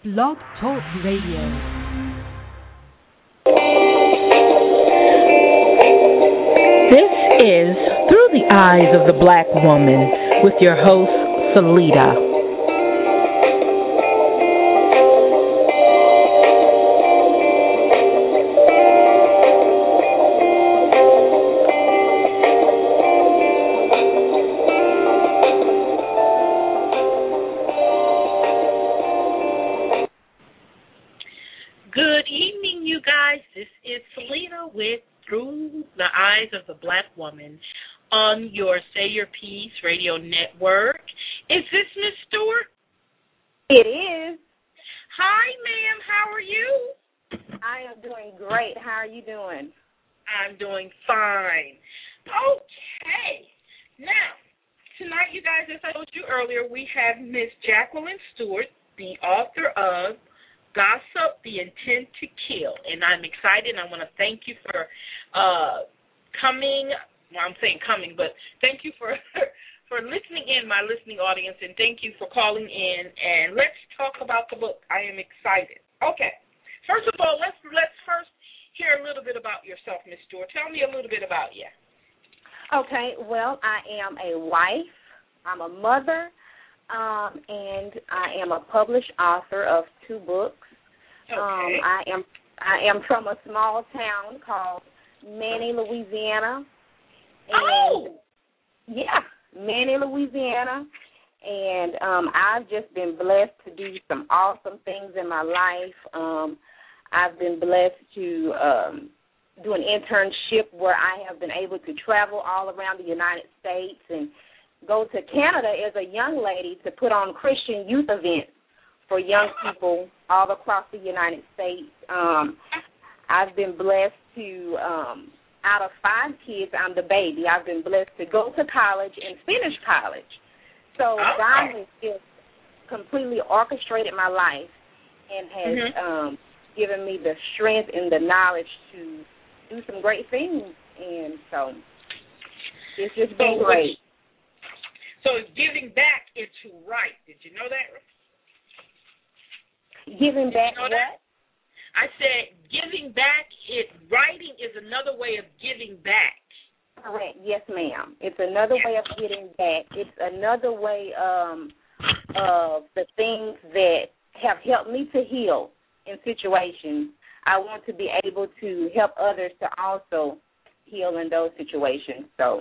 Blog Talk Radio. This is Through the Eyes of the Black Woman with your host, Salida. Good evening, you guys. This is Selena with Through the Eyes of the Black Woman on your Say Your Piece radio network. Is this Miss Stewart? It is. Hi, ma'am. How are you? I am doing great. How are you doing? I'm doing fine. Okay. Now, tonight, you guys, as I told you earlier, we have Miss Jacqueline Stewart, the author of Gossip, The Intent to Kill. And I'm excited. I want to thank you for coming. Well, I'm saying coming, but thank you for for listening in, my listening audience, and thank you for calling in. And let's talk about the book. I am excited. Okay. First of all, let's first hear a little bit about yourself, Miss Stewart. Tell me a little bit about you. Okay. Well, I am a wife. I'm a mother. And I am a published author of 2 books. Okay. I am from a small town called Manny, Louisiana. And yeah, Manny, Louisiana. And I've just been blessed to do some awesome things in my life. I've been blessed to do an internship where I have been able to travel all around the United States and go to Canada as a young lady to put on Christian youth events for young people all across the United States. I've been blessed to, out of 5 kids, I'm the baby. I've been blessed to go to college and finish college. So God has just completely orchestrated my life and has given me the strength and the knowledge to do some great things. And so it's just been great. So giving back is to write. Did you know that? Giving back what? I said giving back, writing is another way of giving back. Correct. Yes, ma'am. It's another way of getting back. It's another way of the things that have helped me to heal in situations. I want to be able to help others to also heal in those situations. So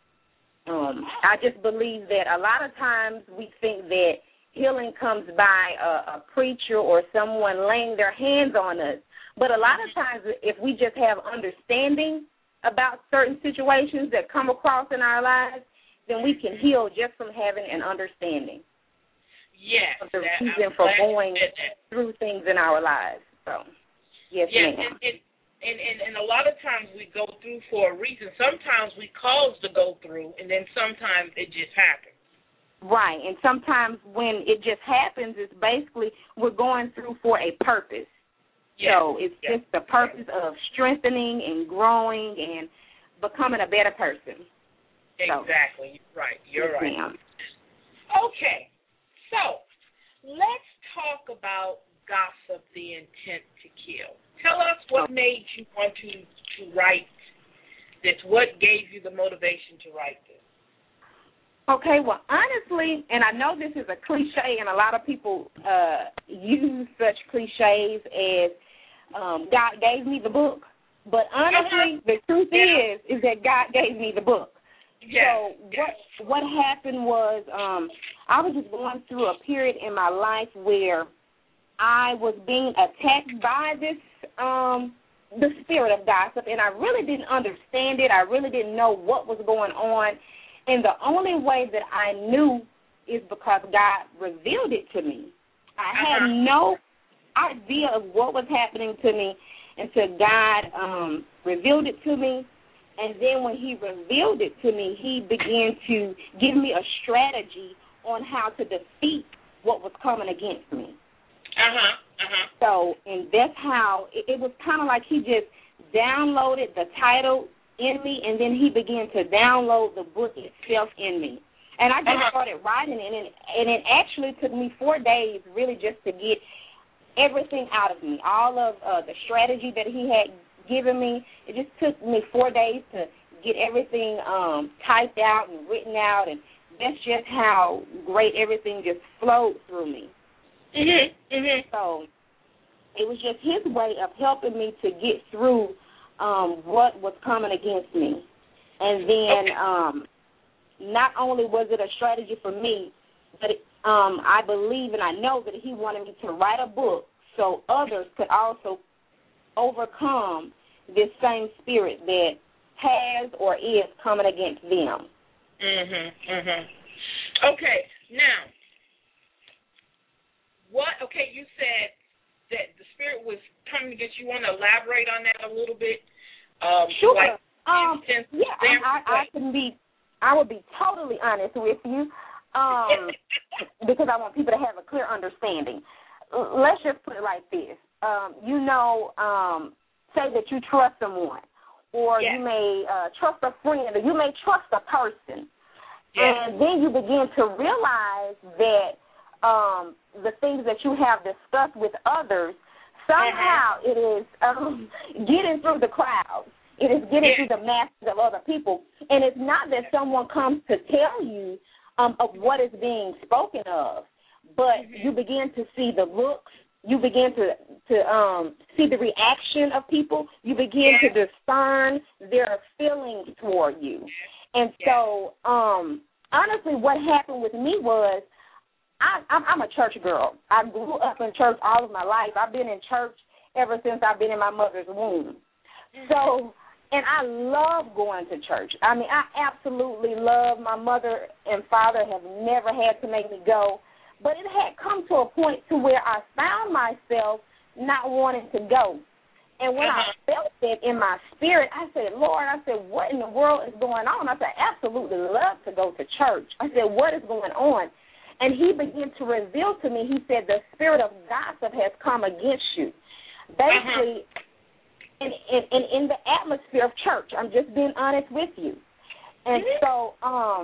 I just believe that a lot of times we think that healing comes by a preacher or someone laying their hands on us. But a lot of times if we just have understanding about certain situations that come across in our lives, then we can heal just from having an understanding. Yes. Of the reason for going through things in our lives. So, yes, ma'am. And a lot of times we go through for a reason. Sometimes we cause to go through, and then sometimes it just happens. Right, and sometimes when it just happens, it's basically we're going through for a purpose. Yes. So it's just the purpose of strengthening and growing and becoming a better person. Exactly. So, You're right. Ma'am. Okay, so let's talk about Gossip, The Intent to Kill. Tell us what made you want to write this. What gave you the motivation to write this? Okay, well, honestly, and I know this is a cliche, and a lot of people use such cliches as God gave me the book. But honestly, the truth is that God gave me the book. Yes. So what happened was I was just going through a period in my life where I was being attacked by this the spirit of gossip, and I really didn't understand it. I really didn't know what was going on. And the only way that I knew is because God revealed it to me. I had no idea of what was happening to me until God revealed it to me. And then when he revealed it to me, he began to give me a strategy on how to defeat what was coming against me. So, and that's how, it was kind of like he just downloaded the title in me, and then he began to download the book itself in me. And I just started writing it, and it actually took me 4 days really just to get everything out of me. All of the strategy that he had given me, it just took me 4 days to get everything typed out and written out, and that's just how great everything just flowed through me. So it was just his way of helping me to get through what was coming against me. And then not only was it a strategy for me, but I believe and I know that he wanted me to write a book so others could also overcome this same spirit that has or is coming against them. Okay, now, you said that the spirit was coming against you. Want to elaborate on that a little bit? Sure. Like, I would be totally honest with you, because I want people to have a clear understanding. Let's just put it like this. Say that you trust someone, or you may trust a friend, or you may trust a person. And then you begin to realize that the things that you have discussed with others, somehow it is getting through the crowds. It is getting through the masses of other people. And it's not that someone comes to tell you of what is being spoken of, but you begin to see the looks. You begin to see the reaction of people. You begin to discern their feelings toward you. And so, honestly, what happened with me was I'm a church girl. I grew up in church all of my life. I've been in church ever since I've been in my mother's womb. So, and I love going to church. I mean, I absolutely love. My mother and father have never had to make me go. But it had come to a point to where I found myself not wanting to go. And when I felt it in my spirit, I said, Lord, what in the world is going on? I said, I absolutely love to go to church. I said, what is going on? And he began to reveal to me, he said, the spirit of gossip has come against you. Basically, in the atmosphere of church, I'm just being honest with you. And so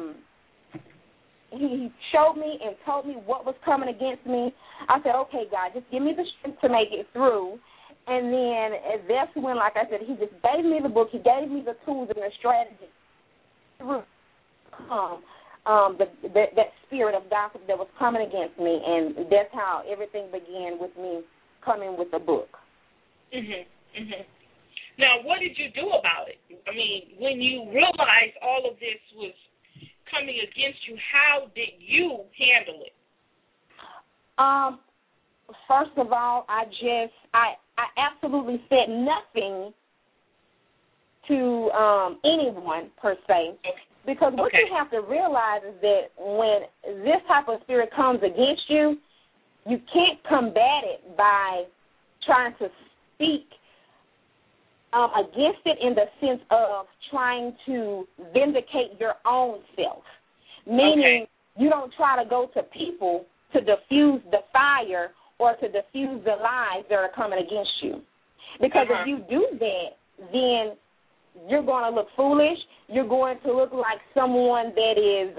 he showed me and told me what was coming against me. I said, okay, God, just give me the strength to make it through. And then that's when, like I said, he just gave me the book. He gave me the tools and the strategy through that spirit of gossip that was coming against me. And that's how everything began with me coming with the book. Now, what did you do about it? I mean, when you realized all of this was coming against you, how did you handle it? First of all, I absolutely said nothing to anyone per se, because what you have to realize is that when this type of spirit comes against you, you can't combat it by trying to speak against it in the sense of trying to vindicate your own self, meaning you don't try to go to people to diffuse the fire or to diffuse the lies that are coming against you. Because if you do that, then you're going to look foolish. You're going to look like someone that is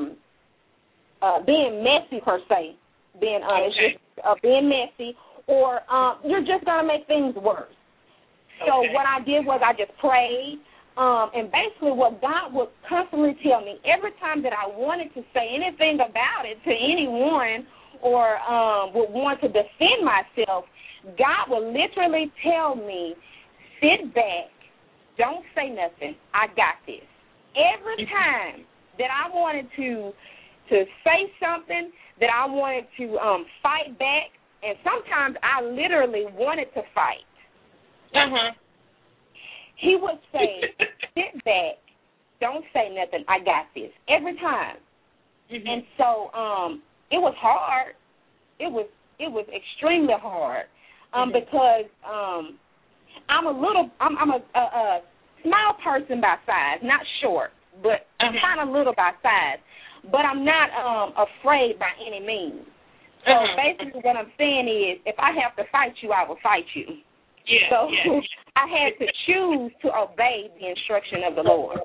being messy, per se, being honest, being messy, or you're just going to make things worse. So what I did was I just prayed, and basically what God would constantly tell me, every time that I wanted to say anything about it to anyone or would want to defend myself, God would literally tell me, sit back, don't say nothing, I got this. Every time that I wanted to say something, that I wanted to fight back, and sometimes I literally wanted to fight. He would say, sit back, don't say nothing, I got this, every time. And so it was hard. It was extremely hard because I'm a small person by size, not short, but kind of little by size. But I'm not afraid by any means. So basically what I'm saying is, if I have to fight you, I will fight you. I had to choose to obey the instruction of the Lord.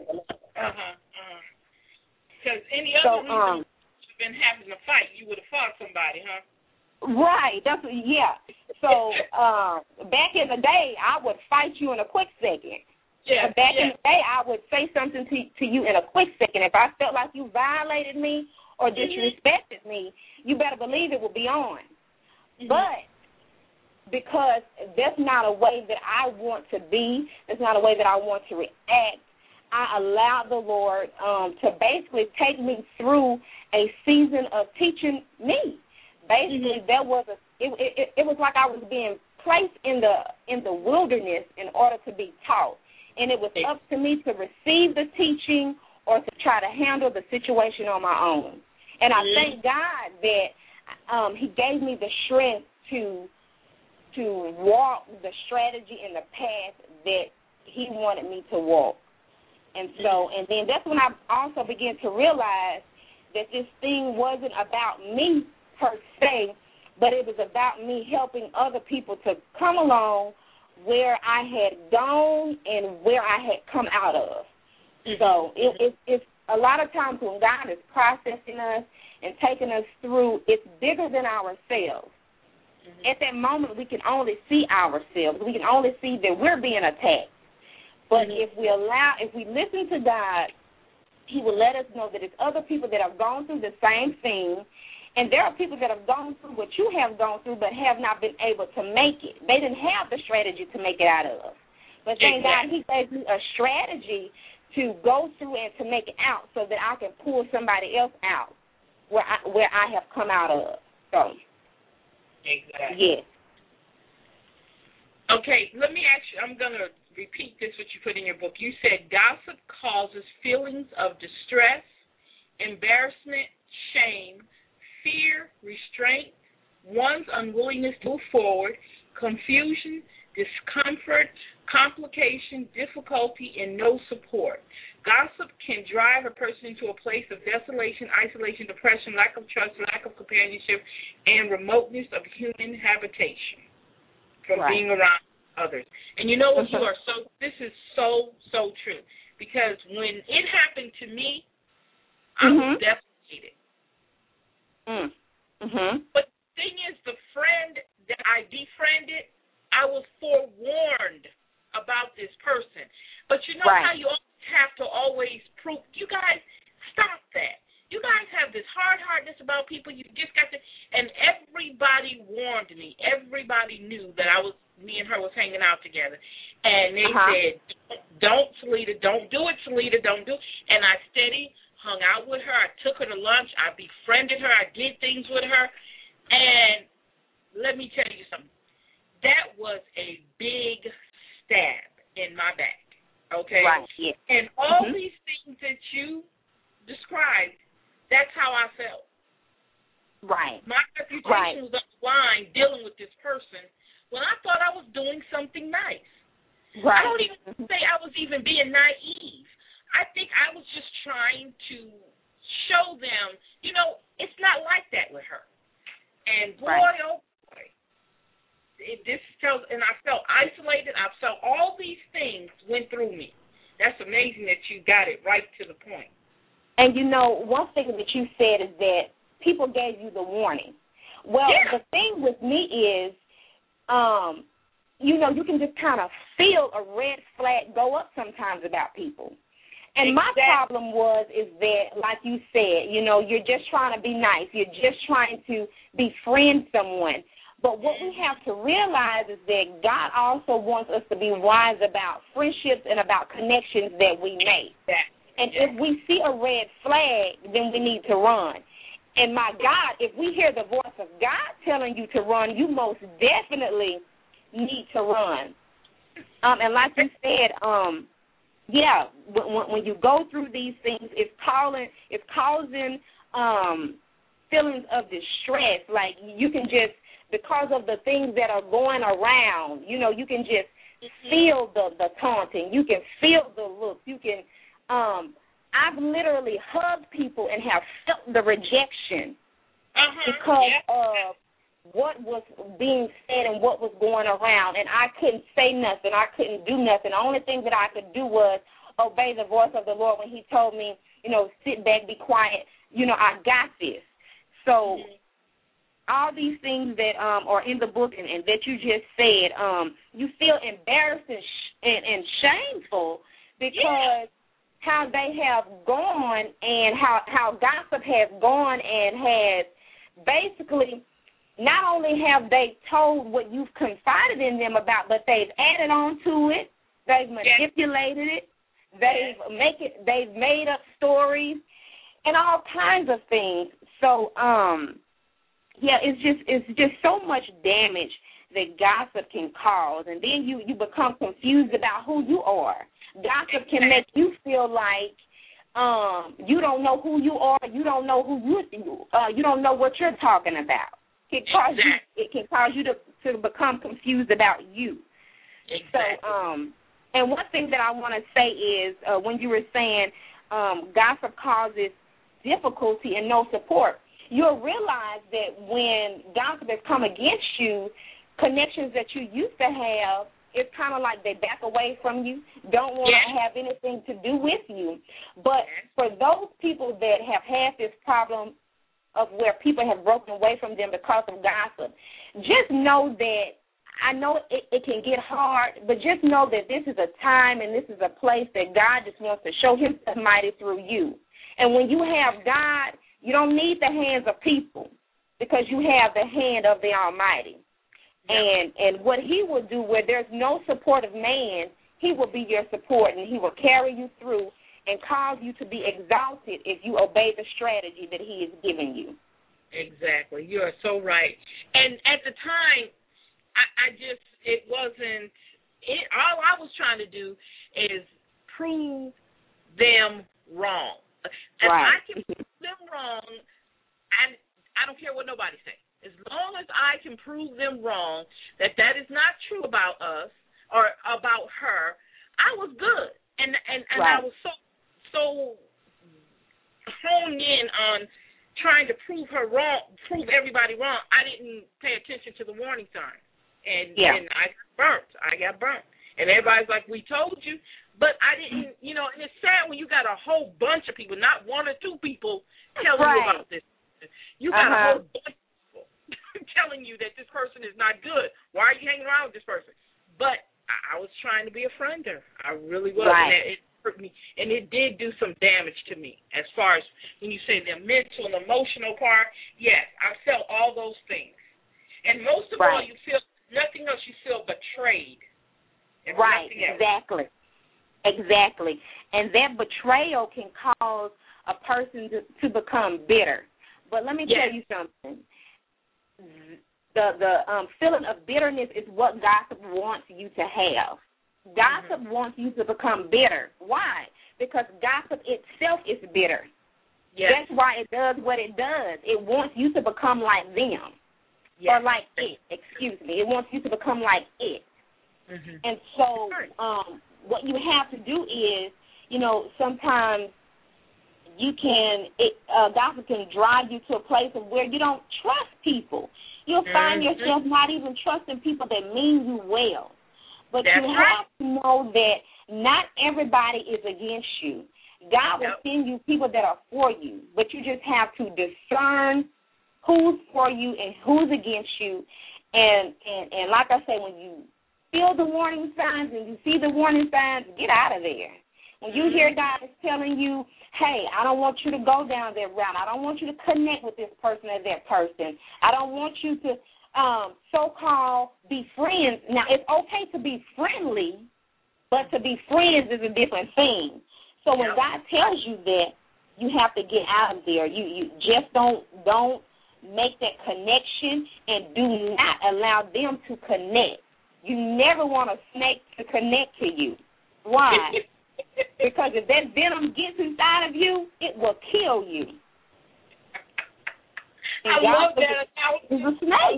Because any other reason you've been having to fight, you would have fought somebody, huh? Right. So back in the day, I would fight you in a quick second. Yeah. But back in the day, I would say something to you in a quick second. If I felt like you violated me or disrespected me, you better believe it would be on. But because that's not a way that I want to be, that's not a way that I want to react, I allowed the Lord to basically take me through a season of teaching me. Basically, it was like I was being placed in the wilderness in order to be taught. And it was up to me to receive the teaching or to try to handle the situation on my own. And I thank God that He gave me the strength to walk the strategy and the path that He wanted me to walk. And so, and then that's when I also began to realize that this thing wasn't about me per se, but it was about me helping other people to come along where I had gone and where I had come out of. So it's a lot of times when God is processing us and taking us through, it's bigger than ourselves. At that moment, we can only see ourselves. We can only see that we're being attacked. But if we listen to God, He will let us know that it's other people that have gone through the same thing. And there are people that have gone through what you have gone through but have not been able to make it. They didn't have the strategy to make it out of. But thank God He gave me a strategy to go through and to make it out so that I can pull somebody else out where I have come out of. So, yes. Okay, let me ask you, I'm going to repeat this, what you put in your book. You said gossip causes feelings of distress, embarrassment, shame, fear, restraint, one's unwillingness to move forward, confusion, discomfort, complication, difficulty, and no support. Gossip can drive a person into a place of desolation, isolation, depression, lack of trust, lack of companionship, and remoteness of human habitation from being around others. And you know what, this is so true, because when it happened to me, I was devastated. But the thing is, the friend that I befriended, I was forewarned about this person. But you know how you have to always prove, you guys, stop that. You guys have this hardness about people. You just got to, and everybody warned me. Everybody knew that me and her was hanging out together. And they said, don't, Salida, don't do it, Salida, don't do it. And I steady hung out with her. I took her to lunch. I befriended her. I did things with her. And let me tell you something. That was a big stab in my back, okay? Right, yes. And all these things that you described, that's how I felt. Right. My reputation was on the line dealing with this person when I thought I was doing something nice. Right. I don't even say I was even being naive. I think I was just trying to show them, it's not like that with her. And boy, oh boy, and I felt isolated. I felt all these things went through me. That's amazing that you got it right to the point. And one thing that you said is that people gave you the warning. Well, the thing with me is, you can just kind of feel a red flag go up sometimes about people. And my problem is that, like you said, you're just trying to be nice. You're just trying to befriend someone. But what we have to realize is that God also wants us to be wise about friendships and about connections that we make. And if we see a red flag, then we need to run. And my God, if we hear the voice of God telling you to run, you most definitely need to run. And like you said, when you go through these things, it's causing feelings of distress. Like you can just, because of the things that are going around, you can just feel the taunting. You can feel the look. You can. I've literally hugged people and have felt the rejection because of what was being said and what was going around, and I couldn't say nothing. I couldn't do nothing. The only thing that I could do was obey the voice of the Lord when He told me, sit back, be quiet. I got this. So all these things that are in the book and that you just said, you feel embarrassed and shameful because how they have gone and how gossip has gone and has basically not only have they told what you've confided in them about, but they've added on to it, they've manipulated it, they've made up stories and all kinds of things. So it's just so much damage that gossip can cause, and then you become confused about who you are. Gossip can make you feel like you don't know who you are. You don't know you don't know what you're talking about. It can cause you to become confused about you. Exactly. So, and one thing that I want to say is when you were saying gossip causes difficulty and no support, you'll realize that when gossip has come against you, connections that you used to have, it's kind of like they back away from you, don't want to have anything to do with you. But for those people that have had this problem of where people have broken away from them because of gossip, just know that, I know it can get hard, but just know that this is a time and this is a place that God just wants to show himself mighty through you. And when you have God, you don't need the hands of people because you have the hand of the Almighty. And what he will do where there's no support of man, he will be your support, and he will carry you through and cause you to be exalted if you obey the strategy that he is giving you. Exactly. You are so right. And at the time, all I was trying to do is prove them wrong. If I can prove them wrong, I don't care what nobody says. As long as I can prove them wrong, that is not true about us or about her, I was good. And I was so honed in on trying to prove her wrong, prove everybody wrong, I didn't pay attention to the warning sign. And I got burnt. And everybody's like, we told you. But I didn't, and it's sad when you got a whole bunch of people, not one or two people telling you about this. You got a whole bunch of people telling you that this person is not good. Why are you hanging around with this person? But I was trying to be a friender. I really was. And it hurt me. And it did do some damage to me as far as when you say the mental and emotional part. Yes, I felt all those things. And most of all, you feel nothing else. You feel betrayed. Exactly. Exactly. And that betrayal can cause a person to become bitter. But let me tell you something. The feeling of bitterness is what gossip wants you to have. Gossip wants you to become bitter. Why? Because gossip itself is bitter. That's why it does what it does. It wants you to become like them. Or like it. Excuse me. It wants you to become like it. And so what you have to do is, sometimes gossip can drive you to a place of where you don't trust people. You'll find yourself not even trusting people that mean you well. But you have to know that not everybody is against you. God will send you people that are for you, but you just have to discern who's for you and who's against you. And like I say, when you feel the warning signs and you see the warning signs, get out of there. When you hear God is telling you, hey, I don't want you to go down that route. I don't want you to connect with this person or that person. I don't want you to so-called be friends. Now, it's okay to be friendly, but to be friends is a different thing. So when God tells you that, you have to get out of there. You just don't make that connection and do not allow them to connect. You never want a snake to connect to you. Why? Because if that venom gets inside of you, it will kill you. I love that. It's a snake.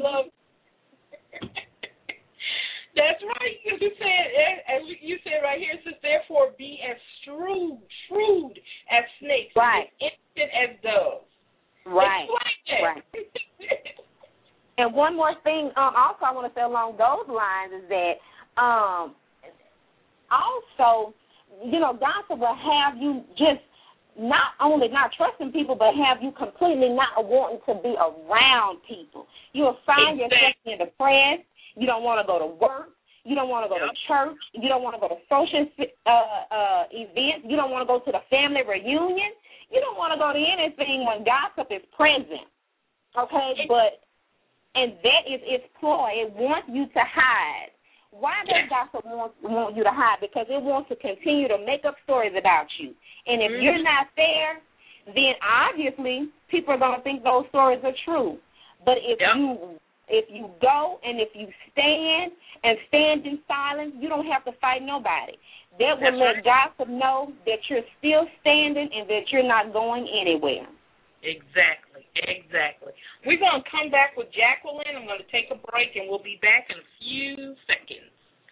That's right. You said right here, it says, therefore be as shrewd as snakes, right, as innocent as doves. Right. Right. And one more thing, also I want to say along those lines is that also, gossip will have you just not only not trusting people, but have you completely not wanting to be around people. You'll find yourself being depressed. You don't want to go to work. You don't want to go to church. You don't want to go to social events. You don't want to go to the family reunion. You don't want to go to anything when gossip is present. Okay? And that is its ploy. It wants you to hide. Why does gossip want you to hide? Because it wants to continue to make up stories about you. And if you're not there, then obviously people are going to think those stories are true. But if you go and if you stand in silence, you don't have to fight nobody. That will let gossip know that you're still standing and that you're not going anywhere. Exactly. We're going to come back with Jacqueline. I'm going to take a break, and we'll be back in a few seconds.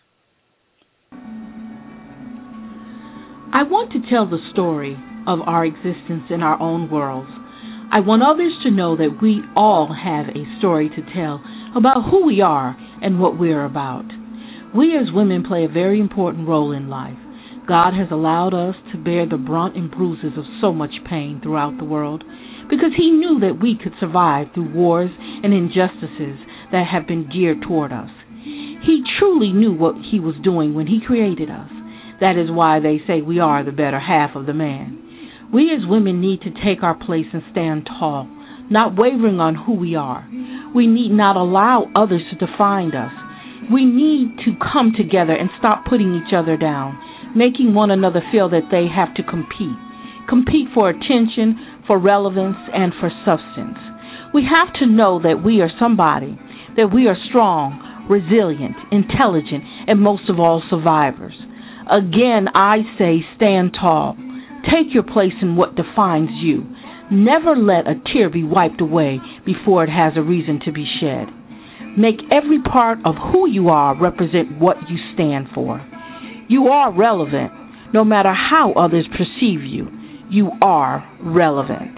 I want to tell the story of our existence in our own worlds. I want others to know that we all have a story to tell about who we are and what we're about. We as women play a very important role in life. God has allowed us to bear the brunt and bruises of so much pain throughout the world because He knew that we could survive through wars and injustices that have been geared toward us. He truly knew what He was doing when He created us. That is why they say we are the better half of the man. We as women need to take our place and stand tall, not wavering on who we are. We need not allow others to define us. We need to come together and stop putting each other down, making one another feel that they have to compete. Compete for attention, for relevance, and for substance. We have to know that we are somebody, that we are strong, resilient, intelligent, and most of all, survivors. Again, I say stand tall. Take your place in what defines you. Never let a tear be wiped away before it has a reason to be shed. Make every part of who you are represent what you stand for. You are relevant. No matter how others perceive you, you are relevant.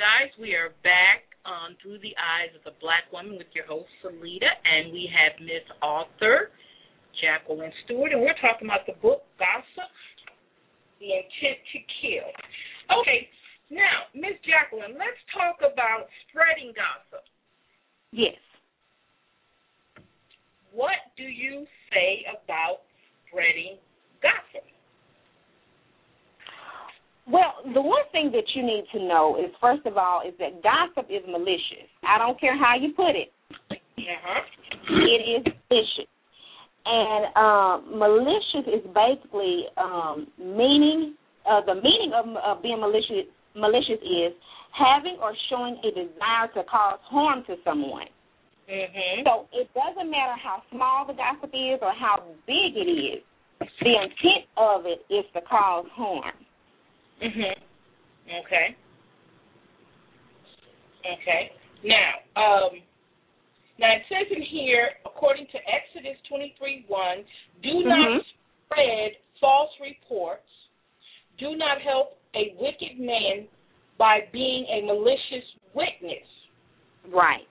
guys, we are back on Through the Eyes of a Black Woman with your host, Salida, and we have Miss Author Jacqueline Stewart, and we're talking about the book, Gossip, The Intent to Kill. Okay, now, Miss Jacqueline, let's talk about spreading gossip. Yes. What do you say about spreading gossip? Well, the one thing that you need to know is, first of all, is that gossip is malicious. I don't care how you put it. It is malicious. And malicious is basically meaning, the meaning of being malicious is having or showing a desire to cause harm to someone. Mm-hmm. So it doesn't matter how small the gossip is or how big it is. The intent of it is to cause harm. Mhm. Okay. Now it says in here, according to Exodus 23:1, do not spread false reports. Do not help a wicked man by being a malicious witness. Right.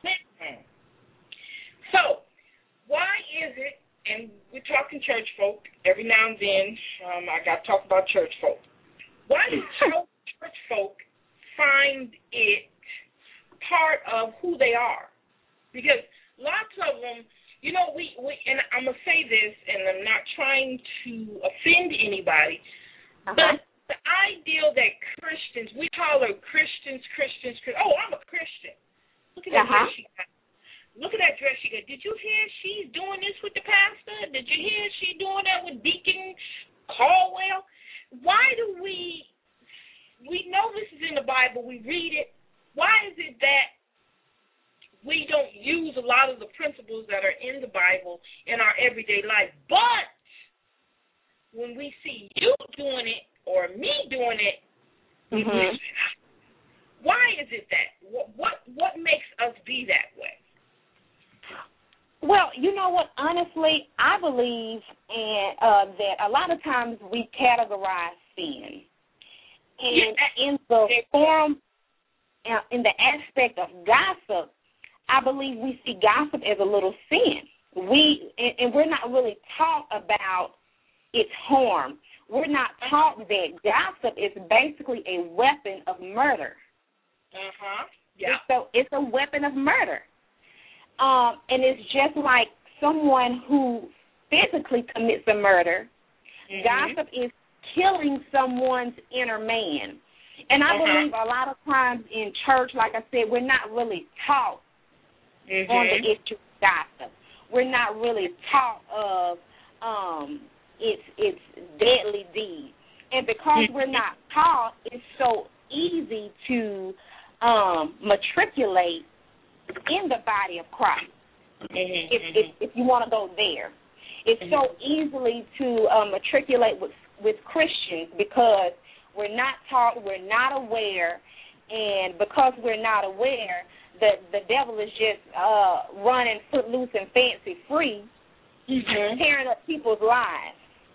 So, why is it, and we're talking church folk, every now and then I got to talk about church folk. Why do church folk find it part of who they are? Because lots of them, you know, we and I'm going to say this, and I'm not trying to offend anybody, but the ideal that Christians, we call her Christians. Oh, I'm a Christian. Look at that dress she got. Look at that dress she got. Did you hear she's doing this with the pastor? Did you hear she doing that with Deacon Caldwell? Why do we know this is in the Bible, we read it, why is it that we don't use a lot of the principles that are in the Bible in our everyday life? But when we see you doing it or me doing it, we miss it. Why is it that? What makes us be that way? Well, you know what? Honestly, I believe that a lot of times we categorize sin. And in the form, in the aspect of gossip, I believe we see gossip as a little sin. We're not really taught about its harm. We're not taught that gossip is basically a weapon of murder. Yeah. So it's a weapon of murder. And it's just like someone who physically commits a murder. Gossip is killing someone's inner man. And I believe a lot of times in church, like I said, we're not really taught on the issue of gossip. We're not really taught of its deadly deed. And because we're not taught, it's so easy to matriculate in the body of Christ, if you want to go there. It's so easily to matriculate with Christians because we're not taught, we're not aware, and because we're not aware, the devil is just running footloose and fancy free, tearing up people's lives.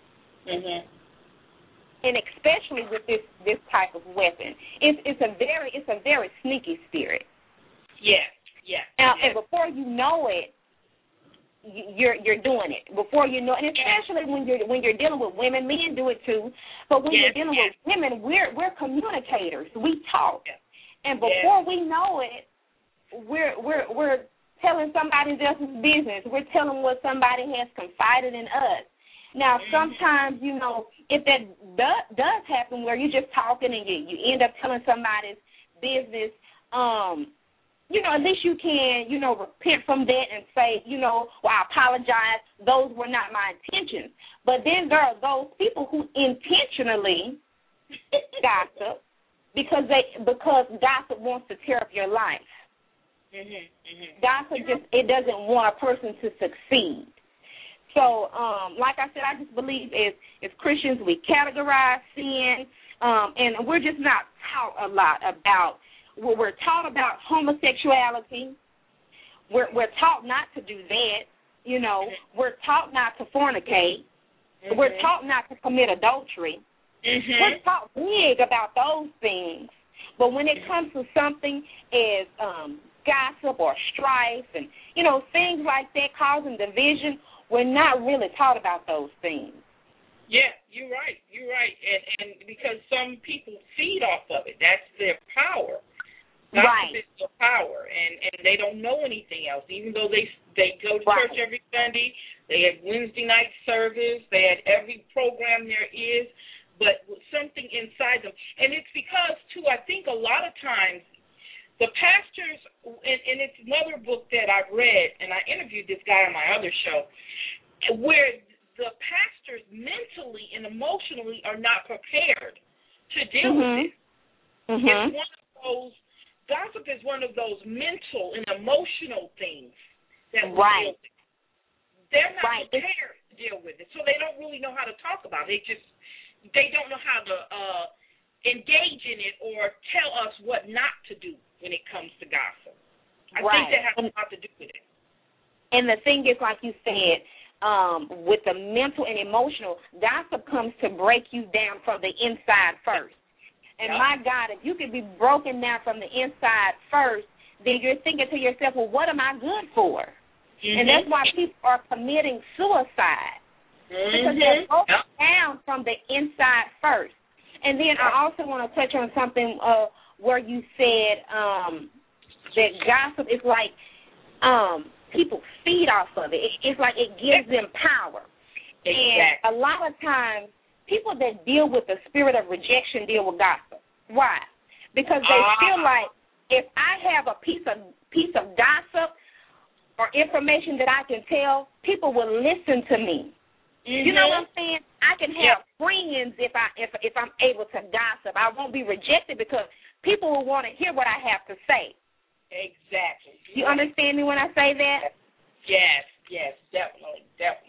And especially with this type of weapon, it's a very sneaky spirit. Yeah. And before you know it, you're doing it. Before you know, and especially when you're dealing with women, men do it too. But when you're dealing with women, we're communicators. We talk, and before we know it, we're telling somebody else's business. We're telling what somebody has confided in us. Now, sometimes, you know, if that does happen, where you're just talking and you end up telling somebody's business, you know, at least you can, you know, repent from that and say, you know, well, I apologize. Those were not my intentions. But then there are those people who intentionally gossip because gossip wants to tear up your life. Gossip it doesn't want a person to succeed. So, like I said, I just believe as Christians we categorize sin, and we're just not taught a lot about. We're taught about homosexuality. We're taught not to do that. You know, we're taught not to fornicate. We're taught not to commit adultery. We're taught big about those things. But when it comes to something as gossip or strife and, things like that causing division, we're not really taught about those things. Yeah, you're right. And because some people feed off of it. That's their power. Gossip is their power, and they don't know anything else. Even though they go to church every Sunday, they had Wednesday night service, they had every program there is, but something inside them. And it's because, too, I think a lot of times the pastors, and it's another book that I've read, and I interviewed this guy on my other show, where the pastors mentally and emotionally are not prepared to deal with it. It's one of those, gossip is one of those mental and emotional things that we deal with. They're not prepared to deal with it, so they don't really know how to talk about it. They don't know how to engage in it or tell us what not to do when it comes to gossip. I think that has a lot to do with it. And the thing is, like you said, with the mental and emotional, gossip comes to break you down from the inside first. And my God, if you could be broken down from the inside first, then you're thinking to yourself, well, what am I good for? And that's why people are committing suicide, because they're broken down from the inside first. And then I also want to touch on something where you said that gossip is like people feed off of it. It's like it gives them power. And a lot of times, people that deal with the spirit of rejection deal with gossip. Why? Because they feel like if I have a piece of gossip or information that I can tell, people will listen to me. You know what I'm saying? I can have friends if I'm able to gossip. I won't be rejected because people will want to hear what I have to say. Exactly. You understand me when I say that? Yes, definitely.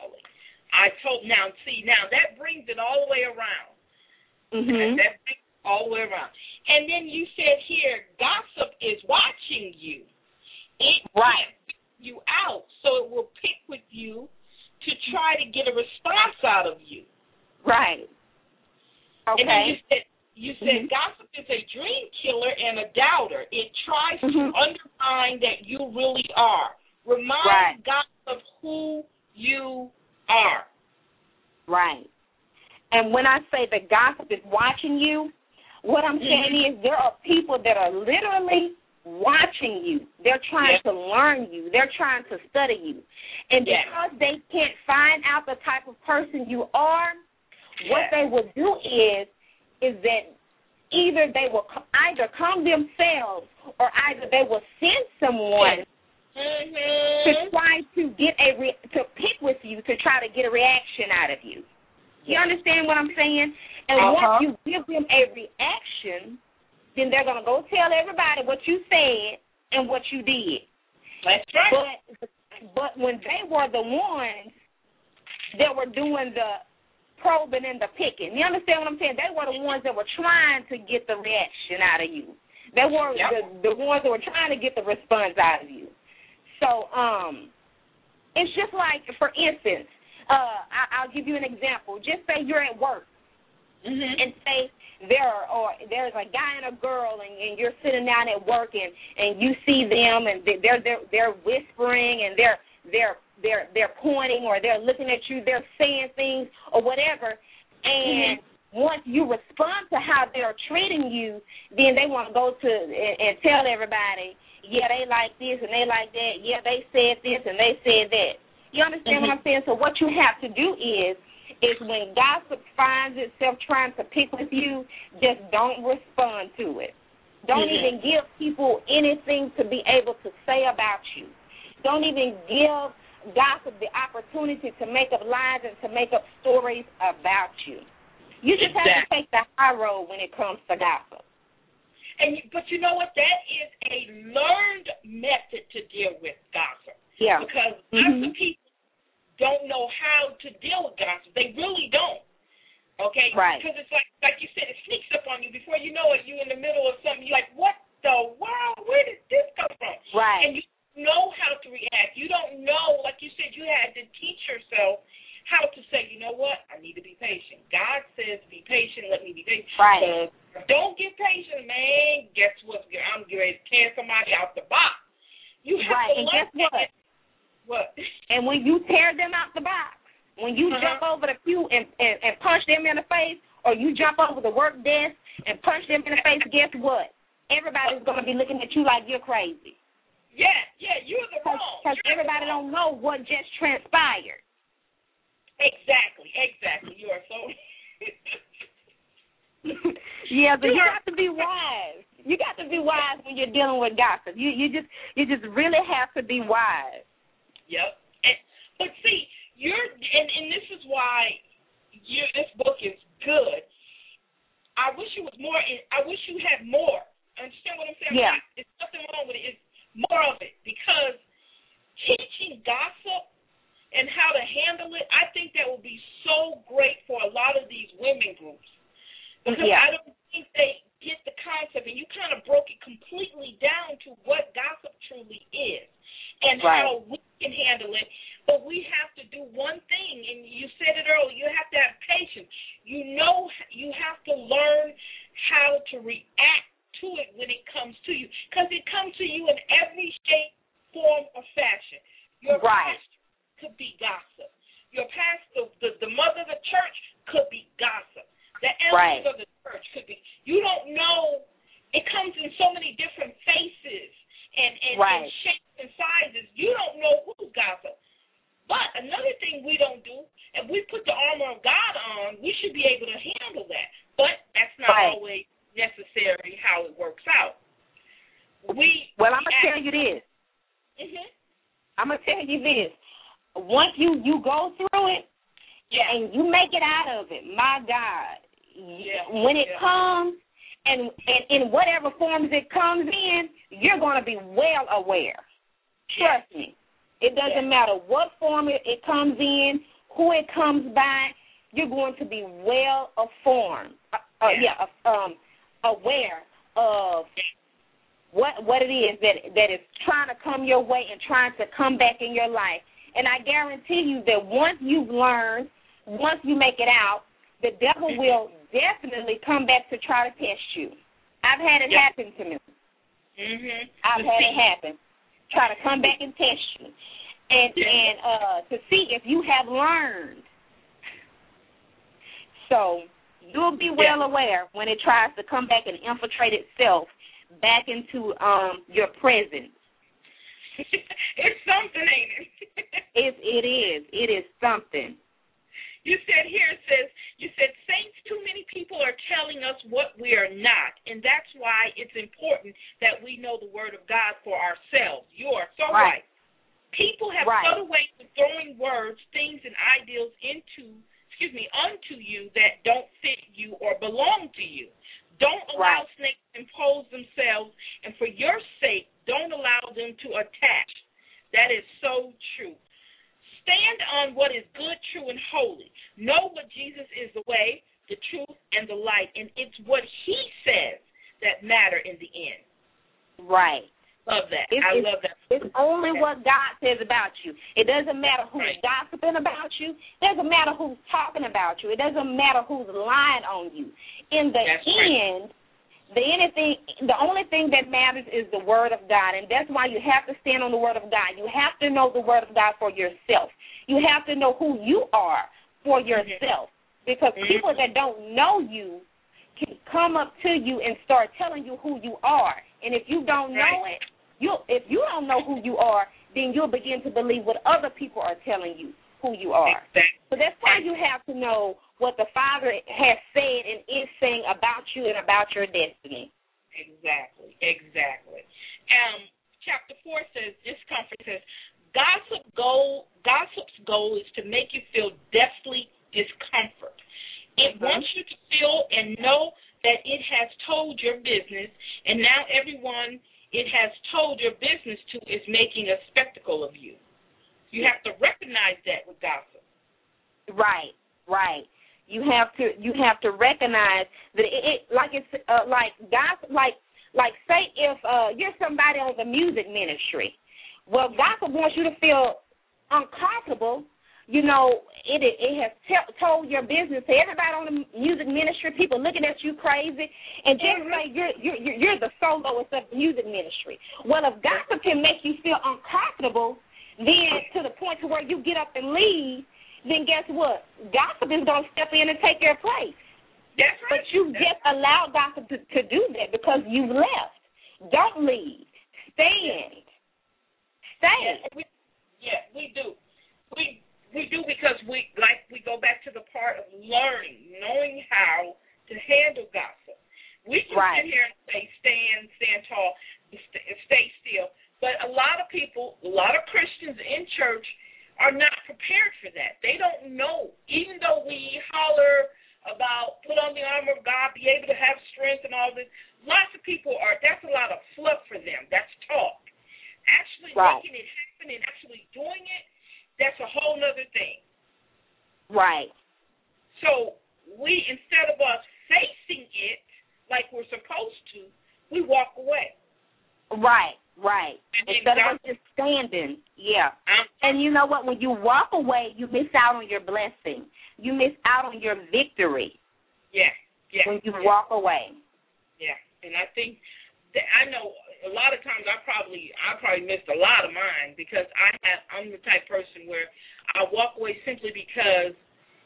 Now that brings it all the way around. That brings it all the way around. And then you said here, gossip is watching you. It can't pick you out, so it will pick with you to try to get a response out of you. Right. Okay. And then you said gossip is a dream killer and a doubter. It tries to undermine that you really are. Remind gossip of who you are. Right. And when I say that gossip is watching you, what I'm saying is there are people that are literally watching you. They're trying to learn you. They're trying to study you. And because they can't find out the type of person you are, what they will do is that either they will either come themselves or either they will send someone to try to get to pick with you to try to get a reaction out of you. You understand what I'm saying? And once you give them a reaction, then they're going to go tell everybody what you said and what you did. That's right. But when they were the ones that were doing the probing and the picking, you understand what I'm saying? They were the ones that were trying to get the reaction out of you. They were the ones that were trying to get the response out of you. So it's just like, for instance, I'll give you an example. Just say you're at work and say there's a guy and a girl and you're sitting down at work and you see them and they're whispering and they're pointing or they're looking at you, they're saying things or whatever, and once you respond to how they're treating you, then they want to go to and tell everybody, yeah, they like this and they like that, yeah, they said this and they said that. You understand what I'm saying? So what you have to do is when gossip finds itself trying to pick with you, just don't respond to it. Don't even give people anything to be able to say about you. Don't even give gossip the opportunity to make up lies and to make up stories about you. You just have to take the high road when it comes to gossip. But you know what? That is a learned method to deal with gossip. Yeah. Because lots of people don't know how to deal with gossip. They really don't. Okay? Right. Because it's like you said, it sneaks up on you. Before you know it, you're in the middle of something. You're like, what the world? Where did this come from? Right. And you know how to react. You don't know, like you said, you had to teach yourself how to say, you know what, I need to be patient. God says be patient, let me be patient. Right. don't get patient, man. Guess what? I'm getting ready to tear somebody out the box. You have right, to and learn guess what? What? And when you tear them out the box, when you jump over the pew and punch them in the face, or you jump over the work desk and punch them in the face, guess what? Everybody's going to be looking at you like you're crazy. Yeah, you're the wrong. Because everybody don't know what just transpired. Exactly. You are so... Yeah, but you got to be wise. You got to be wise when you're dealing with gossip. You just really have to be wise. Yep. But see, and this is why this book is good. I wish it was more. I wish you had more. Understand what I'm saying? Yeah. There's nothing wrong with it. It's more of it, because teaching gossip and how to handle it, I think that would be so great for a lot of these women groups, because I don't think they get the concept, and you kind of broke it completely down to what gossip truly is and how we can handle it. But we have to do one thing, and you said it earlier, you have to have patience. You have to learn how to react to it when it comes to you, because it comes to you in every shape, form, or fashion. Your pastor could be gossip. Your pastor, the mother of the church, could be gossip. The elders of the church could be. You don't know. It comes in so many different faces and shapes and sizes. You don't know who's gossip. But another thing we don't do, if we put the armor of God on, we should be able to handle that. But that's not always necessary how it works out. I'm going to tell you this. I'm going to tell you this. Once you go through it and you make it out of it, my God, when it comes and in whatever forms it comes in, you're going to be well aware. Trust me. It doesn't matter what form it comes in, who it comes by, you're going to be well aware of what it is that is trying to come your way and trying to come back in your life. And I guarantee you that once you've learned, once you make it out, the devil will definitely come back to try to test you. I've had it happen to me. I've had it happen. Try to come back and test you. And to see if you have learned. So you'll be well aware when it tries to come back and infiltrate itself back into your presence. It's something, ain't it? It is. It is something. You said saints, too many people are telling us what we are not, and that's why it's important that we know the Word of God for ourselves. You are so right. People have subtle ways of throwing words, things, and ideals unto you that don't fit you or belong to you. Don't allow snakes to impose themselves, and for your sake, don't allow them to attach. That is so true. Stand on what is good, true, and holy. Know what Jesus is the way, the truth, and the light, and it's what he says that matter in the end. Right. Love that. I love that. It's only what God says about you. It doesn't matter who's gossiping about you. It doesn't matter who's talking about you. It doesn't matter who's lying on you. In the end, the only thing that matters is the Word of God, and that's why you have to stand on the Word of God. You have to know the Word of God for yourself. You have to know who you are for yourself, because people that don't know you can come up to you and start telling you who you are, and if you don't know it, if you don't know who you are, then you'll begin to believe what other people are telling you who you are. So that's why you have to know what the Father has said and is saying about you and about your destiny. Exactly. Chapter 4 says, this conference says, gossip's goal is to make you feel deathly discomfort. It wants you to feel and know that it has told your business, and now everyone it has told your business to is making a spectacle of you. You have to recognize that with gossip. Right. You have to recognize that like gossip, like say if you're somebody on the music ministry. Well, gossip wants you to feel uncomfortable you know, it has told your business to everybody on the music ministry, people looking at you crazy, and just say you're the soloist of the music ministry. Well, if gossip can make you feel uncomfortable, then to the point to where you get up and leave, then guess what? Gossip is going to step in and take your place. That's right. But you just allowed gossip to do that because you left. Don't leave. Stand. Stay. We do. We do because we go back to the part of learning, knowing how to handle gossip. We can sit here and say stand tall, stay still. But a lot of people, a lot of Christians in church are not prepared for that. They don't know. Even though we holler about put on the armor of God, be able to have strength and all this, lots of people that's a lot of fluff for them. That's talk. Actually making it happen and actually doing it, that's a whole other thing. Right. So instead of us facing it like we're supposed to, we walk away. Right. Instead of us just standing. Yeah. And you know what? When you walk away, you miss out on your blessing. You miss out on your victory. Yeah. When you walk away. Yeah. And I think I know a lot of times I probably missed a lot of mine because I'm the type of person where I walk away simply because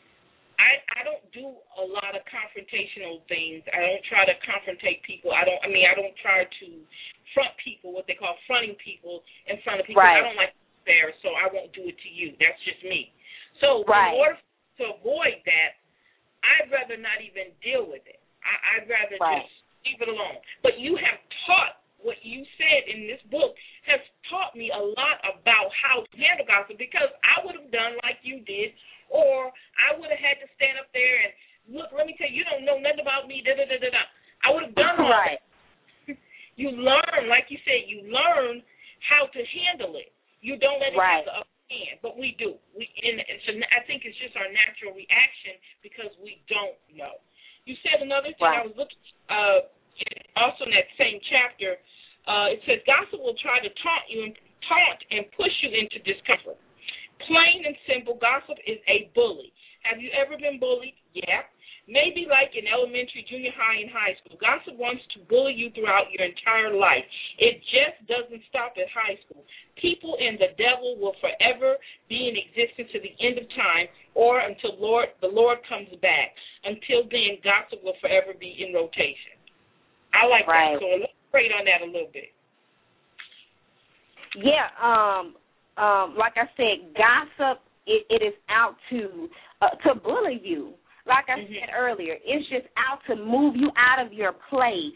I don't do a lot of confrontational things. I don't try to confrontate people. I don't try to front people, what they call fronting people in front of people. Right. I don't like there, so I won't do it to you. That's just me. So in order to avoid that, I'd rather not even deal with it. I'd rather just leave it alone. But you have taught what you said in this book has taught me a lot about how to handle gossip because I would have done like you did, or I would have had to stand up there and look. Let me tell you, you don't know nothing about me. I would have done all that. You learn, like you said, you learn how to handle it. You don't let it have the upper hand, but we do. I think it's just our natural reaction because we don't know. You said another thing. I was looking also in that same chapter. It says gossip will try to taunt and push you into discomfort. Plain and simple, gossip is a bully. Have you ever been bullied? Yeah. Maybe like in elementary, junior high, and high school. Gossip wants to bully you throughout your entire life. It just doesn't stop at high school. People and the devil will forever be in existence to the end of time or until the Lord comes back. Until then, gossip will forever be in rotation. I like that. So elaborate on that a little bit. Yeah, like I said, gossip, it is out to bully you. Like I said earlier, it's just out to move you out of your place.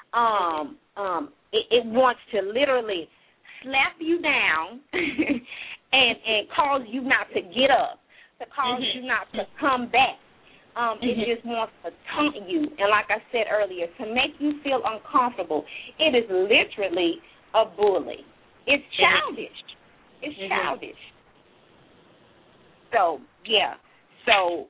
It wants to literally slap you down and cause you not to get up, to cause you not to come back. It just wants to taunt you. And like I said earlier, to make you feel uncomfortable. It is literally a bully. It's childish. It's childish. So, yeah. So,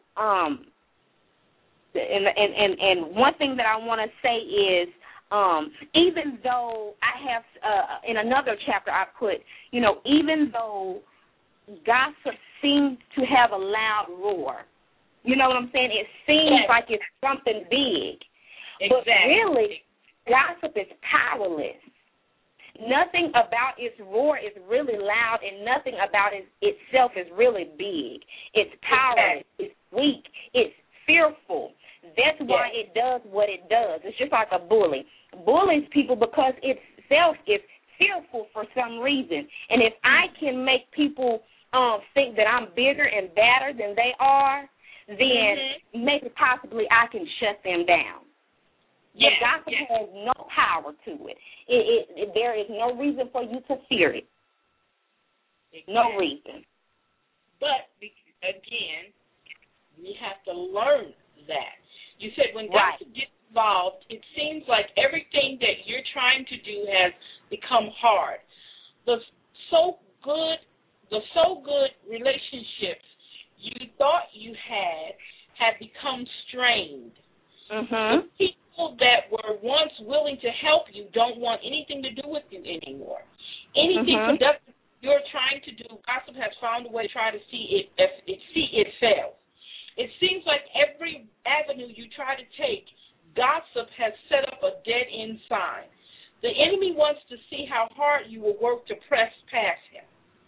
and one thing that I want to say is, even though I have, in another chapter I put, even though gossip seems to have a loud roar, you know what I'm saying? It seems like it's something big. But really, gossip is powerless. Nothing about its roar is really loud, and nothing about itself is really big. It's powerless. It's weak. It's fearful. That's why it does what it does. It's just like a bully. Bullies people because itself is fearful for some reason. And if I can make people think that I'm bigger and badder than they are, then maybe possibly I can shut them down. But gossip has no power to it. There is no reason for you to fear it. No reason. But, again, we have to learn that. You said when gossip gets involved, it seems like everything that you're trying to do has become hard. The so good relationships you thought you had have become strained. The people that were once willing to help you don't want anything to do with you anymore. Anything productive you're trying to do, gossip has found a way to try to see if see it fails. It seems like every avenue you try to take, gossip has set up a dead-end sign. The enemy wants to see how hard you will work to press past him.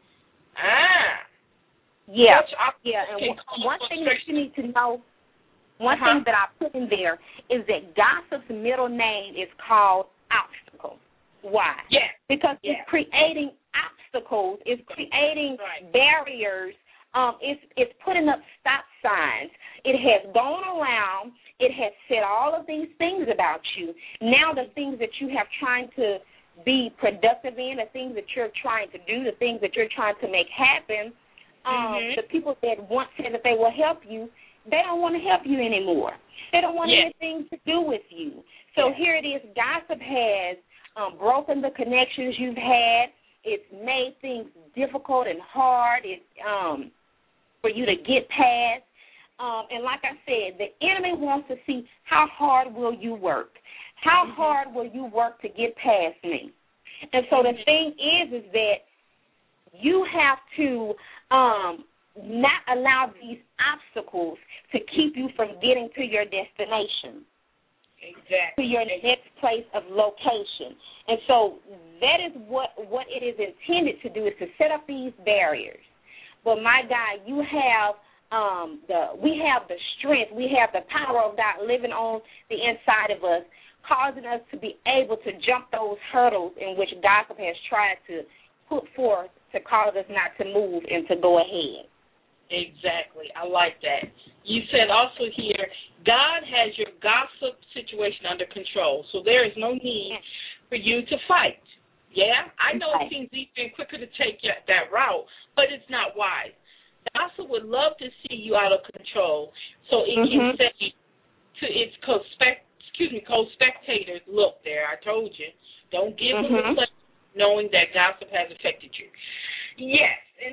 Yeah. And one thing that you need to know, thing that I put in there is that gossip's middle name is called obstacle. Why? Yeah. Because it's creating obstacles, it's creating barriers, it's putting up stop signs. It has gone around, it has said all of these things about you. Now the things that you have trying to be productive in, the things that you're trying to do, the things that you're trying to make happen, the people that once said that they will help you, they don't want to help you anymore. They don't want anything to do with you. So here it is, gossip has broken the connections you've had. It's made things difficult and hard for you to get past. And like I said, the enemy wants to see how hard will you work. How hard will you work to get past me? And so the thing is that you have to not allow these obstacles to keep you from getting to your destination. Exactly. To your next place of location. And so that is what it is intended to do, is to set up these barriers. But my God, you have we have the strength, we have the power of God living on the inside of us, causing us to be able to jump those hurdles in which gossip has tried to put forth to cause us not to move and to go ahead. Exactly. I like that. You said also here, God has your gossip situation under control, so there is no need for you to fight. Yeah? I know it seems easier and quicker to take that route, but it's not wise. Gossip would love to see you out of control, so it can say to its co-spectators, look there, I told you, don't give them the pleasure knowing that gossip has affected you. Yes, and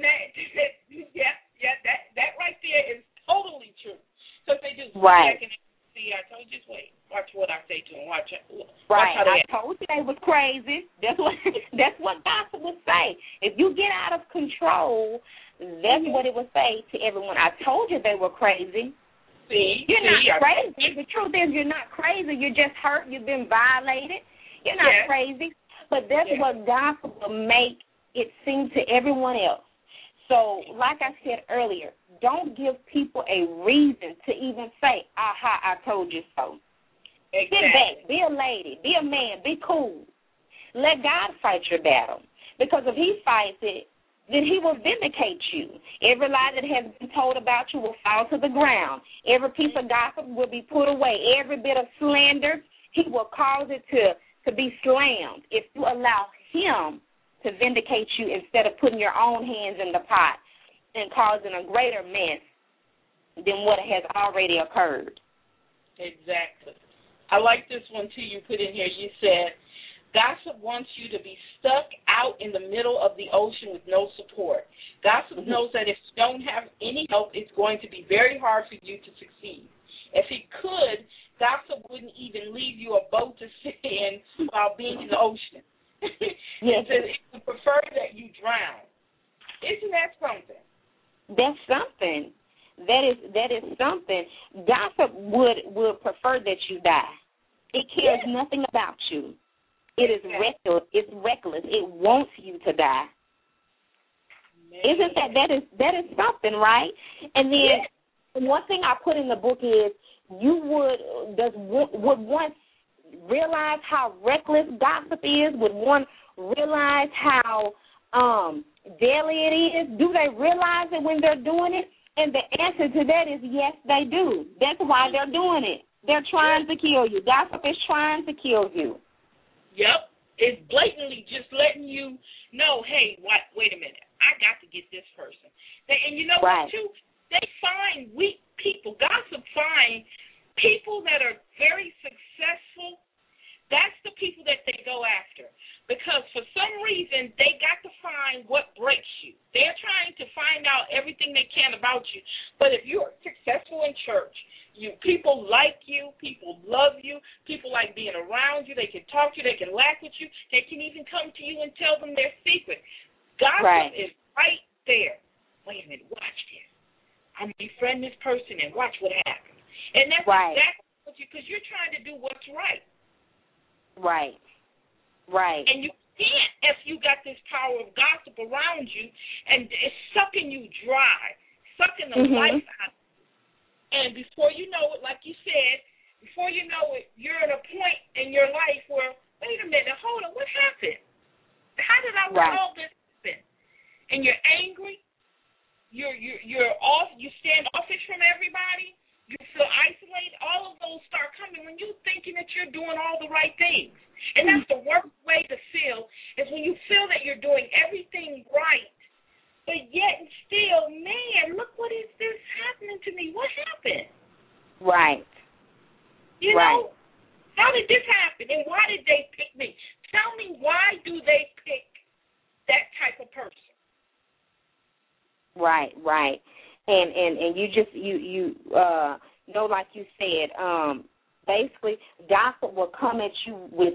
that right there is totally true. So if they just check and see, I told you, just wait, watch what I say to them, watch how they act. I told you they was crazy. That's what gossip would say. If you get out of control, that's what it would say to everyone. I told you they were crazy. You're not crazy. The truth is you're not crazy. You're just hurt. You've been violated. You're not crazy. But that's what gossip will make it seem to everyone else. So, like I said earlier, don't give people a reason to even say, aha, I told you so. Sit back. Be a lady. Be a man. Be cool. Let God fight your battle. Because if he fights it, then he will vindicate you. Every lie that has been told about you will fall to the ground. Every piece of gossip will be put away. Every bit of slander, he will cause it to be slammed if you allow him to vindicate you instead of putting your own hands in the pot and causing a greater mess than what has already occurred. Exactly. I like this one, too, you put in here. You said, gossip wants you to be stuck out in the middle of the ocean with no support. Gossip knows that if you don't have any help, it's going to be very hard for you to succeed. If he could, gossip wouldn't even leave you a boat to sit in while being in the ocean. It says it would prefer that you drown. Isn't that something? That's something. That is something. Gossip would prefer that you die. It cares nothing about you. It is reckless. It's reckless. It wants you to die. Isn't that is something, right? And then one thing I put in the book is you would once realize how reckless gossip is? Would one realize how deadly it is? Do they realize it when they're doing it? And the answer to that is yes, they do. That's why they're doing it. They're trying to kill you. Gossip is trying to kill you. Yep. It's blatantly just letting you know, hey, wait a minute. I got to get this person. And you know what, too? They find weak people. Gossip find people that are very successful. That's the people that they go after. Because for some reason, they got to find what breaks you. They're trying to find out everything they can about you. But if you're successful in church, people like you, people love you, people like being around you, they can talk to you, they can laugh with you, they can even come to you and tell them their secret. Gossip is right there. Wait a minute, watch this. I'm going to befriend this person and watch what happens. And that's right. exactly what because you're trying to do what's right. Right. Right. And you can't if you got this power of gossip around you and it's sucking you dry, sucking the life out. And before you know it, like you said, before you know it, you're at a point in your life where, wait a minute, hold on, what happened? How did I let all this happen? And you're angry. You're off. You stand offish from everybody. You feel isolated. All of those start coming when you're thinking that you're doing all the right things. And that's the worst way to feel is when you feel that you're doing everything right, but yet and still, man, look what is this happening to me? What happened? Right. You know, how did this happen? And why did they pick me? Tell me, why do they pick that type of person? Right. And you just you know, like you said, basically gossip will come at you with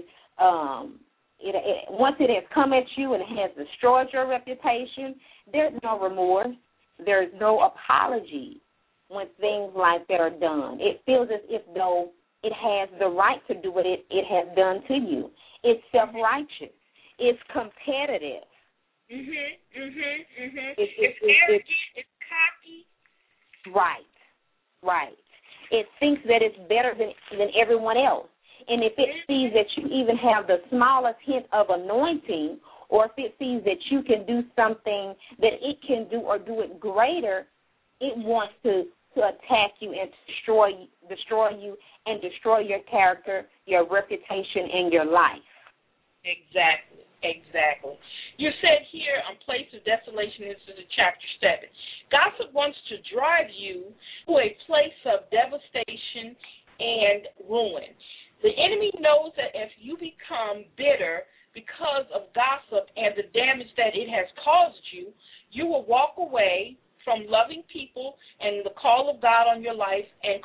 once it has come at you and it has destroyed your reputation, there's no remorse, there's no apology when things like that are done. It feels as if though it has the right to do what it has done to you. It's self-righteous. It's competitive. It's arrogant. It's cocky. Right. It thinks that it's better than everyone else. And if it sees that you even have the smallest hint of anointing, or if it sees that you can do something that it can do or do it greater, it wants to attack you and destroy you and destroy your character, your reputation, and your life. Exactly. You said here on Place of Desolation, this is chapter 7. Gossip wants to drive you to a place of devastation and ruin. The enemy knows that if you become bitter because of gossip and the damage that it has caused you, you will walk away from loving people and the call of God on your life and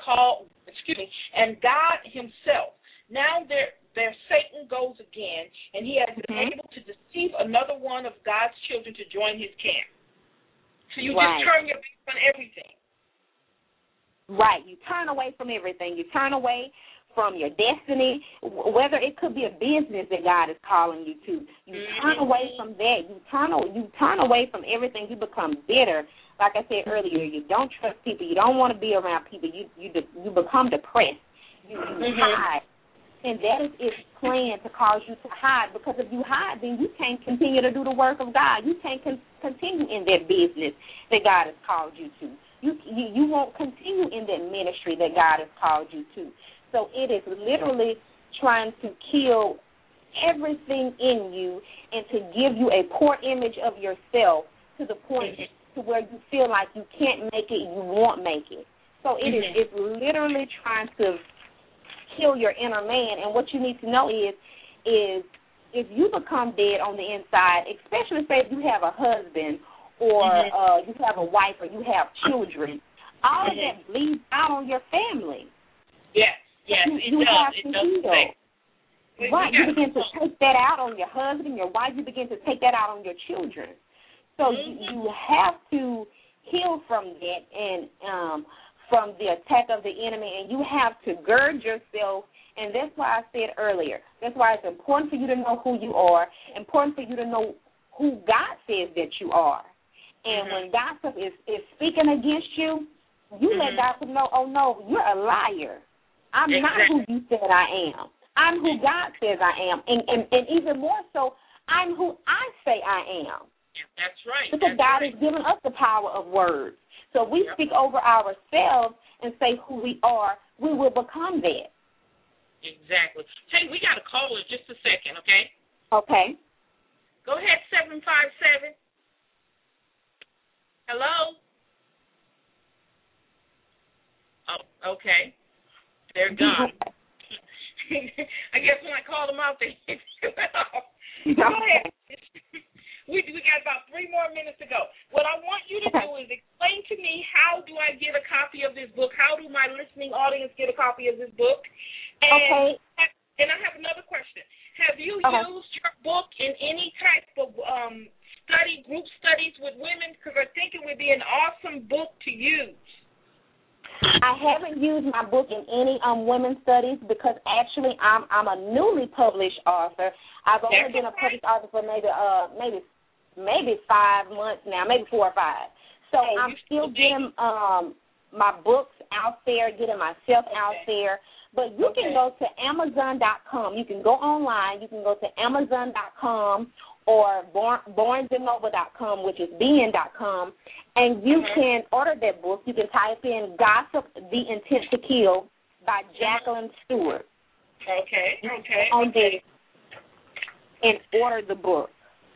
God himself. Now there Satan goes again, and he has been able to deceive another one of God's children to join his camp. So you just turn your back on everything. Right. You turn away from everything. You turn away from your destiny, whether it could be a business that God is calling you to. You turn away from that. You turn away from everything. You become bitter. Like I said earlier, you don't trust people. You don't want to be around people. You become depressed. You hide. And that is its plan to cause you to hide, because if you hide, then you can't continue to do the work of God. You can't continue in that business that God has called you to. You won't continue in that ministry that God has called you to. So it is literally trying to kill everything in you and to give you a poor image of yourself to the point to where you feel like you can't make it, you won't make it. So it's literally trying to kill your inner man. And what you need to know is if you become dead on the inside, especially say if you have a husband or you have a wife or you have children, all of that bleeds out on your family. Yes, you it have does. to heal. Right, you begin to take that out on your husband, your wife. You begin to take that out on your children. So you have to heal from that and from the attack of the enemy, and you have to gird yourself. And that's why I said earlier, that's why it's important for you to know who you are, important for you to know who God says that you are. And when gossip is speaking against you, you let gossip know, oh, no, you're a liar. I'm not who you said I am. I'm who God says I am. And even more so, I'm who I say I am. That's right. Because God has given us the power of words. So if we speak over ourselves and say who we are, we will become that. Exactly. Hey, we got a caller. Just a second, okay? Okay. Go ahead, 757. Hello? Oh, okay. They're gone. I guess when I called them out, they went off. Go ahead. We got about 3 more minutes to go. What I want you to do is explain to me, how do I get a copy of this book? How do my listening audience get a copy of this book? And, and I have another question. Have you used your book in any type of study, group studies with women? Because I think it would be an awesome book to use. I haven't used my book in any women's studies because actually I'm a newly published author. I've only been a published author for maybe 5 months now, maybe 4 or 5. So I'm still getting my books out there, getting myself out there. But you can go to Amazon.com. You can go online. You can go to Amazon.com or BarnesandNoble.com, which is BN.com, and you can order that book. You can type in Gossip, The Intent to Kill by Jacqueline Stewart. On there and order the book.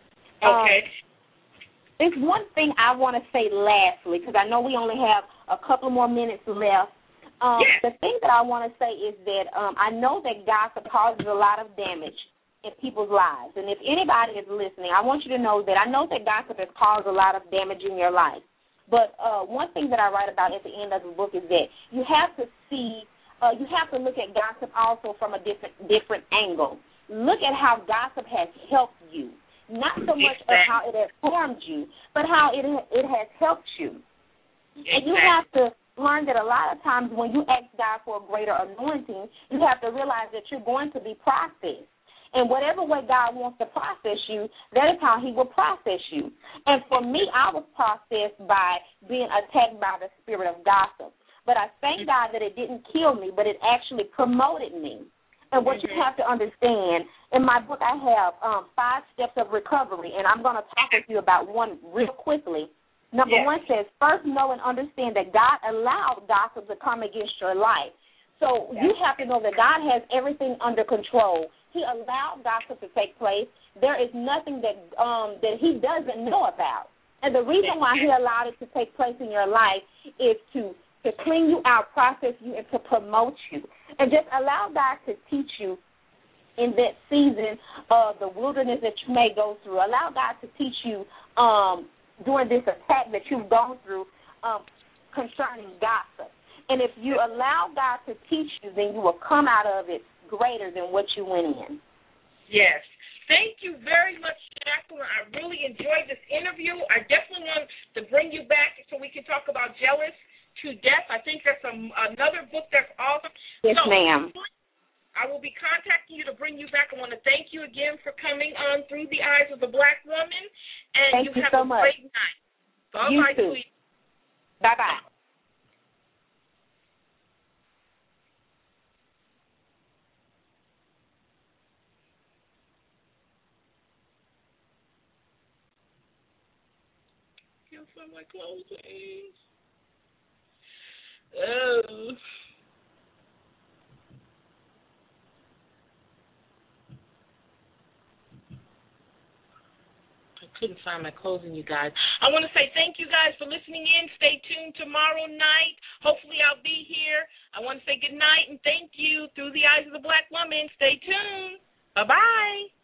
There's one thing I want to say lastly, because I know we only have a couple more minutes left. The thing that I want to say is that I know that gossip causes a lot of damage in people's lives. And if anybody is listening, I want you to know that I know that gossip has caused a lot of damage in your life. But one thing that I write about at the end of the book is that you have to see, you have to look at gossip also from a different angle. Look at how gossip has helped you. Not so much of how it has harmed you, but how it has helped you. And you have to learn that a lot of times when you ask God for a greater anointing, you have to realize that you're going to be processed. And whatever way God wants to process you, that is how he will process you. And for me, I was processed by being attacked by the spirit of gossip. But I thank God that it didn't kill me, but it actually promoted me. And what you have to understand, in my book I have 5 steps of recovery, and I'm going to talk with you about one real quickly. Number 1 says, first know and understand that God allowed gossip to come against your life. So you have to know that God has everything under control. He allowed gossip to take place. There is nothing that he doesn't know about. And the reason why he allowed it to take place in your life is to clean you out, process you, and to promote you. And just allow God to teach you in that season of the wilderness that you may go through. Allow God to teach you during this attack that you've gone through concerning gossip. And if you allow God to teach you, then you will come out of it greater than what you went in. Yes. Thank you very much, Jacqueline. I really enjoyed this interview. I definitely want to bring you back so we can talk about Jealous to Death. I think that's another book that's awesome. Yes, ma'am. I will be contacting you to bring you back. I want to thank you again for coming on Through the Eyes of a Black Woman. And thank you have so a much. Great night. Bye-bye, sweetie. Bye-bye. Can't find my clothes. Oh. Couldn't find my clothing, you guys. I want to say thank you guys for listening in. Stay tuned tomorrow night. Hopefully I'll be here. I want to say good night and thank you. Through the Eyes of the Black Woman. Stay tuned. Bye-bye.